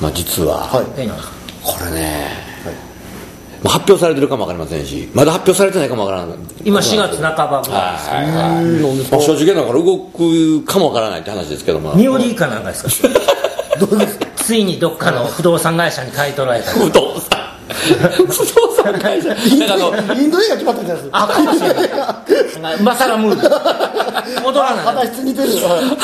まあ実は、 はいこれね、もう発表されてるかもわかりませんし、まだ発表されてないかもわからない。 今4月半ばぐらいですはいはいはい。正直だから動くかもわからないって話ですけども。 ニオリかなんかですかついにどっかの不動産会社に買い取られた不動産会社。 インド映画決まったんじゃないですか。 あかもしれないマサラムービー戻らない肌質似てる。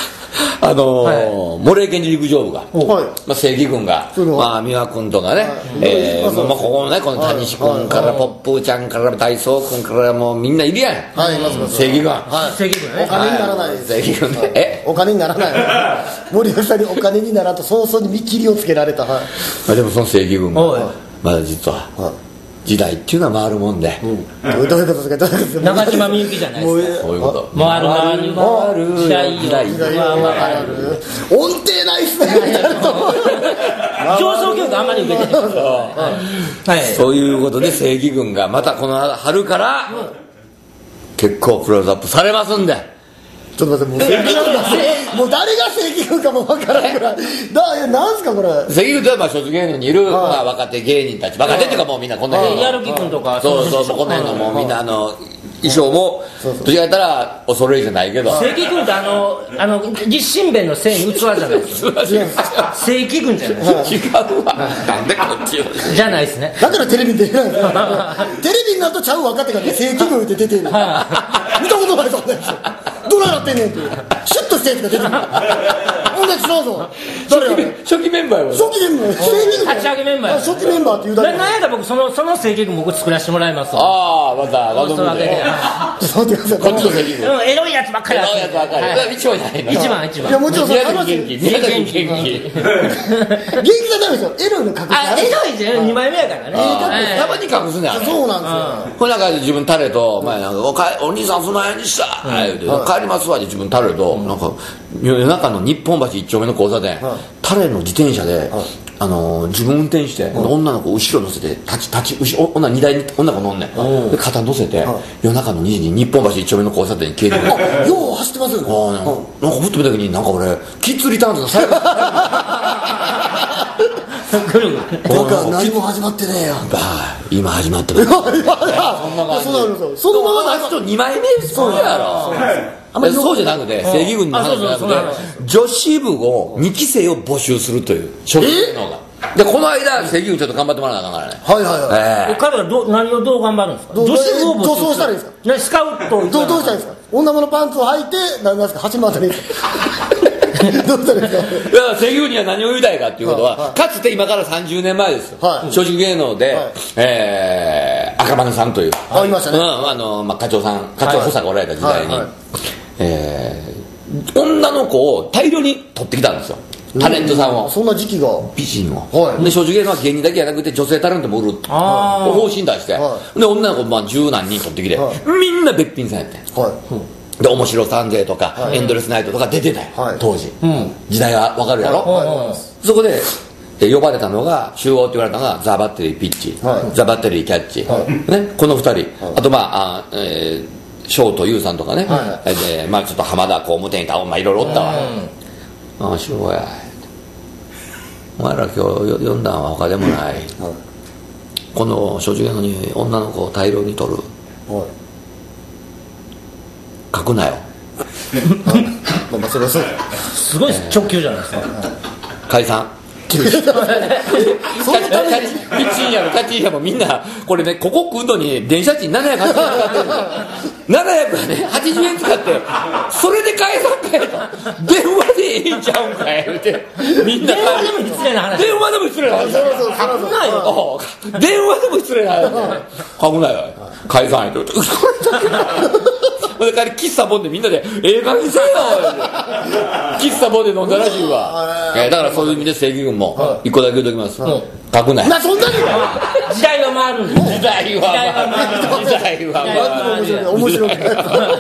モレー県陸上部が、 はいまあ、正義軍が、まあ、美和君とかね、まあ、ここのね、この谷西君から、ポップーちゃんから、大壮君から、もうみんないるやん。 はい、います正義軍。 正義軍ねお金にならないです。 正義軍で、 お金にならない。森吉さんにお金にならんと早々に見切りをつけられた。はい。 まあ、でもその正義軍おいが、まだ実は、時代っていうのは回るもんで、 どういうことですか。どういうことですか。 中島みゆきじゃないですかそういうこと。 回る時代よ回る音程ないっすね。 上層教育あんまり受けてないはいそういうことで正義軍がまたこの春から結構クローズアップされますんで、 ちょっと待って、もう正義軍がもう誰が正義軍かもわからんくらい。なんすかこれ。 正義軍とはまあ所属芸能にいる、まあ、若手芸人たち、若手っていうかもうみんなこの辺のやる気くんとかそうこの辺のもうみんな衣装もどちらかと言ったら恐れ入りじゃないけど、 正規軍って立身弁のせいに器じゃないですか正規軍じゃないです違うわ、なんでこっちよじゃないですね。 だからテレビに出れないんですよ。テレビになるとちゃう分かってからね、正規軍って出てるの。見たことないぞ、どないなってんねんっていう。シュッとしたやつが出てる。同じそうぞ。誰やね初期メンバーは初期メンバー。正規軍。 立ち上げメンバー初期メンバーって言うだけ。 なんやったら僕その正規軍僕作らせてもらいますわ。 ああ、また画像見てちょっと待ってください。 こっちの正義軍エロいやつばっかりエロいやつばっかり、 はいそれは一番じゃないの。 一番いやもちろんその宮崎話元気、宮崎元気元気じゃダメですよ。エロいの隠してあ、エロいじゃん2枚目やからね。 たまに隠すね、あれ。 そうなんですよ。 これなんか自分タレと、前なんかお兄さんその辺にした、帰りますわって自分タレと、なんか夜中の日本橋一丁目の交差点、タレの自転車で、自分運転して、女の子後ろ乗せて女荷台に女の子乗んねん、で肩乗せて、夜中の2時に日本橋一丁目の交差点に消えてる。 よう走ってますよね。 なんかふっと見た時になんか俺キッズリターンズの最後僕は何も始まってねえよ。 今始まってる。 そんなのそのままあと2枚目そうやろ。そうじゃなくて正義軍の話じゃなくて女子部を2期生を募集するという所属のがで、この間正義軍ちょっと頑張ってもらわなあかんからね。 はいはいはい。 彼ら何をどう頑張るんですか。女子部を募集女装したらいいですか。 スカウトどうしたらいいですか。女物パンツを履いてなんですか、走り回ったらいいですか。どうしたらいいですか。 いや正義軍には何を言いたいかっていうことは、かつて今から30年前ですよ、松竹芸能で、赤羽さんといういましたね。 課長補佐がおられた時代に、女の子を大量に取ってきたんですよ、タレントさんを。 そんな時期が。 美人を。で松竹芸能は芸人だけじゃなくて女性タレントも売る方針出して、で女の子十何人取ってきて、みんなべっぴんさんやってん。で面白サンデーとか、エンドレスナイトとか出てたよ、当時、時代が分かるやろ、そこで呼ばれたのが集合って言われたのがザ・バッテリーピッチ、ザ・バッテリーキャッチ、ね、この2人、あとショートユウさんとかね、ちょっと浜田工務店とかいろいろおったわ。ああしょうや、お前ら今日読んだんは他でもない、この松竹芸能に女の子を大量に取る、書くなよ。 それはそう。 すごい直球じゃないですか。 解散。ピッチンやろ、タッチンやもみんな、これね、ここ来るのに電車賃780円使ってるの。780円使って、それで解散かよと。電話でいいんちゃうんかいって。みんな電話でも失礼な話。 電話でも失礼な話。 書くなよ。 電話でも失礼な話。書くなよ。解散やと。だから喫茶ボンでみんなで映画にせよ喫茶ボンで飲んだらしいわ。だからそういう意味で正義軍も一個だけ言うときます。書くなよ。 そんなに時代は回るんです。 時代は面白くない。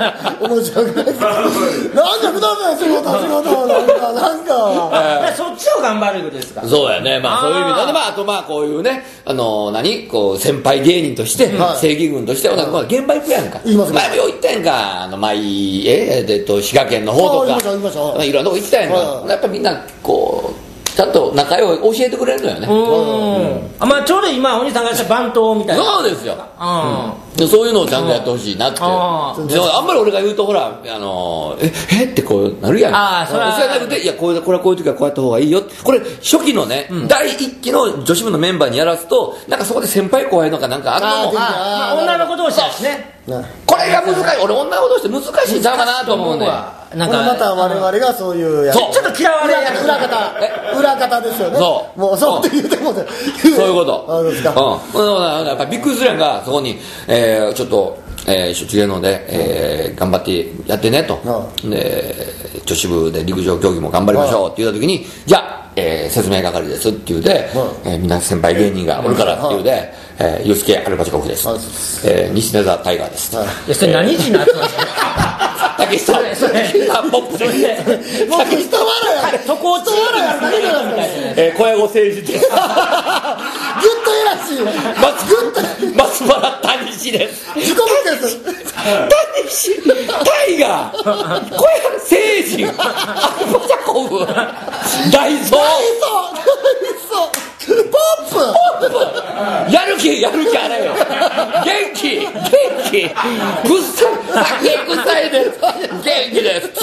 なんかください、仕事なんかそっちを頑張ることですか。 そうやね。そういう意味で、あとこういうね、先輩芸人として正義軍として現場行くやんか。前もよう行ったやんか。滋賀県の方とかいろんなとこ行ったやんか。やっぱみんなこうちゃんと仲良い教えてくれるのよね。 まあちょうど今お兄さんがした番頭みたいな。 そうですよ。そういうのをちゃんとやってほしいなって。あんまり俺が言うとほらってこうなるやん。そうじゃなくて、いやこれはこういう時はこうやった方がいいよ。これ初期のね、第1期の女子部のメンバーにやらすと、なんかそこで先輩後輩のかなんかあるのも、 女の子同士ですね。 これが難しい。俺女の子同士って難しいんちゃうかなと思うね。 なんかまた我々がそういうやつ、 ちょっと嫌われる裏方ですよね。 そうもうそうって言うてもそういうこと。 そうですか。 やっぱびっくりするやんが、そこにちょっと初期芸能で頑張ってやってねと、で女子部で陸上競技も頑張りましょうって言った時に、じゃあ説明係ですって言うて、みんな先輩芸人がおるからって言うて、ユースケアルバチコフです、西根田タイガーです。 それ何時になってますか？ 竹下ポップでもう人笑いや、 渡航中笑いや何がなんですか？ 小屋後政治です。 ぐっと偉しい松原谷氏です。 自己物件です。 谷氏タイガー小屋政治アルバチコフダイソーポップやる気あれよ。元気くっさ酒臭いです。元気です。痛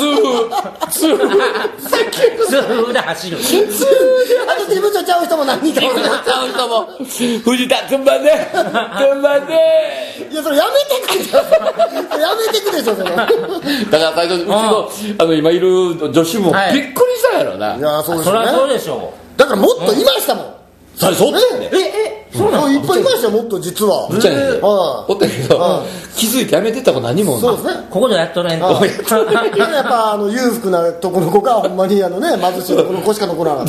風で走る。 あと事務所ちゃう人も何人かおる。 藤田つんばんでいやそれやめてくでしょそれ。 だから最初うちの今いる女子もびっくりしたやろな。 いやそうですそりゃね。 そうでしょだからもっといましたもん。 そっちやね。 そうなの。いっぱいいましたよもっと実は。 おったけど気づいてやめてた子何も。 そうですね。 ここでやっとないと。 やっぱ裕福なとこの子がほんまに貧しいとこの子しか残らなかった。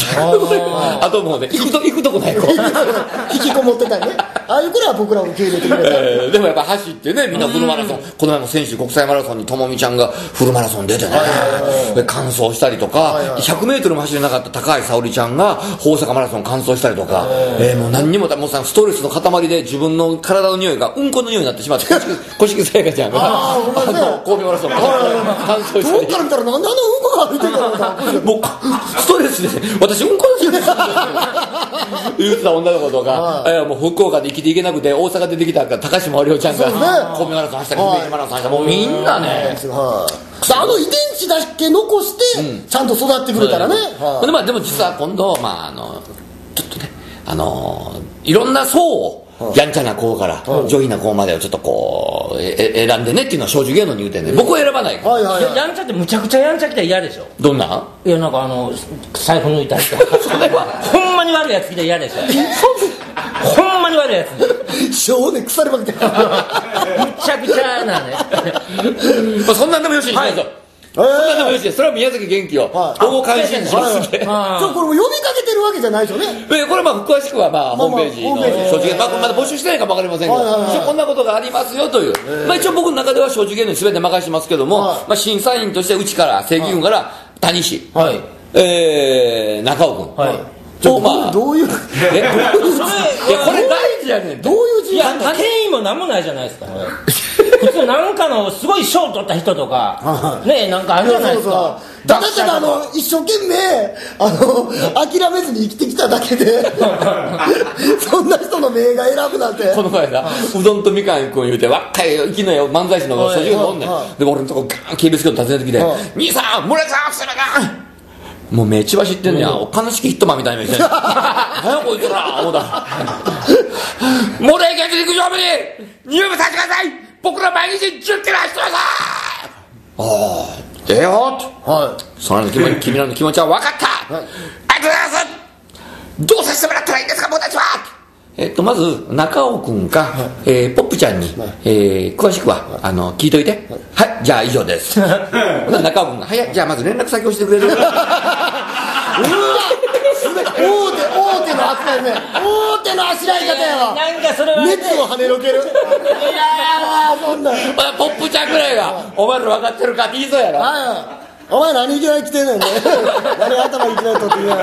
あともうね行くとこない子。 引きこもってたりね。ああいう子らは僕らを受け入れてくれた。 でもやっぱ走ってね、みんなフルマラソン、この前も先週国際マラソンにともみちゃんがフルマラソン出てね、完走したりとか、100メートルも走れなかった高橋沙織ちゃんが大阪マラソン完走したりとか、もう何にももうストレスの塊で自分の体の匂いがうんこの匂いになってしまって、小敷さやかちゃんが神戸マラソン完走したり。 どっから見たらなんでうんこが歩いてるのか。 もうストレスで私うんこの匂いです言ってた女の子とか、もう福岡で生きていけなくて大阪出てきたから高島りちゃんが神戸マラソン走ったり姫路マラソン走ったり、もうみんなね、 遺伝子だけ残してちゃんと育ってくれたらね。 でも実は今度ちょっとねいろんな層をやんちゃな子から上品な子までをちょっとこう選んでねっていうのは少女芸能に言うてんね。僕は選ばないから。 やんちゃってむちゃくちゃやんちゃ来たら嫌でしょ。 どんな？ いやなんか財布抜いたりとかそれはほんまに悪いやつ来たら嫌でしょ。ほんまに悪いやつ性で腐ればくてむちゃくちゃなね。 そんなんでもよしにしないと。そんなんでもよし。それは宮崎元気を保護監視にしますんで。 これも呼びかけてるわけじゃないですよね。 これ詳しくはホームページの正直まだ募集してないかも分かりませんけど、こんなことがありますよという、一応僕の中では正直芸能に全て任せてますけども、審査員としてうちから正義軍から谷氏、中尾君、 どういうこれ大事やねん。 どういう字なんか権威も何もないじゃないですか。普通なんかのすごい賞取った人とかね、なんかあるじゃないですか。 だから一生懸命諦めずに生きてきただけでそんな人の名が選ぶなんて。 この前だうどんとみかん君言うて若い生きのよ漫才師の所持がおんねん。で俺のとこガーン警備スケート訪ねてきて「兄さん村井さんするか!」もう目血走ってんねや。お悲しきヒットマンみたいな目して何やこいつら思ったモレー現地陸上部に入部させてください。僕ら毎日10キロ走ってください。ああ出ようと、その君らの気持ちは分かった、ありがとうございます。どうさせてもらったらいいんですか僕たちは。まず中尾君か、ポップちゃんに、詳しくは聞いといて。はい、じゃあ以上です。中尾君が「はい、じゃあまず連絡先をしてくれる？」 大手の扱いね。大手のあしらい方やわ。 なんかそれは熱を跳ねのける。いやそんなポップちゃんぐらいが「お前ら分かってるか?」って言いそうやろ。 お前何いきなり来てんねんね。何頭いきなり取って言う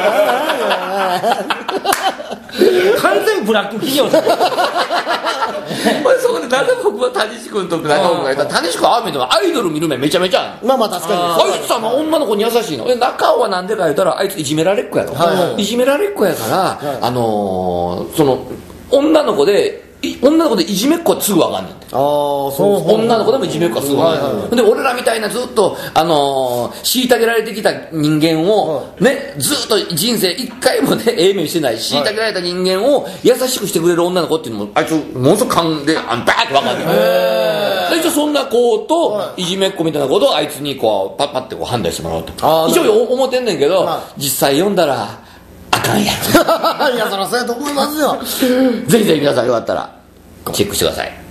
完全ブラック企業じゃん。 そこでなんで僕は谷志君と中岡がいたら、谷志君はああ見てもアイドル見る目めちゃめちゃまあ確かにあいつは女の子に優しいの。中尾はなんでか言ったら、あいついじめられっ子やろ。いじめられっ子やから、女の子でいじめっ子はすぐ分かんねんて。女の子でもいじめっ子はすぐ分かんねん。で俺らみたいなずっと虐げられてきた人間をね、ずっと人生一回もね目してない虐げられた人間を優しくしてくれる女の子っていうのもあいつものすごく勘でバーって分かんねん。一応そんな子といじめっ子みたいなことをあいつにこうパッパってこう判断してもらおうと一応思ってんねんけど、実際読んだらあかんやろ。 いやそりゃそうやと思いますよ。 ぜひぜひ皆さんよかったらチェックしてください。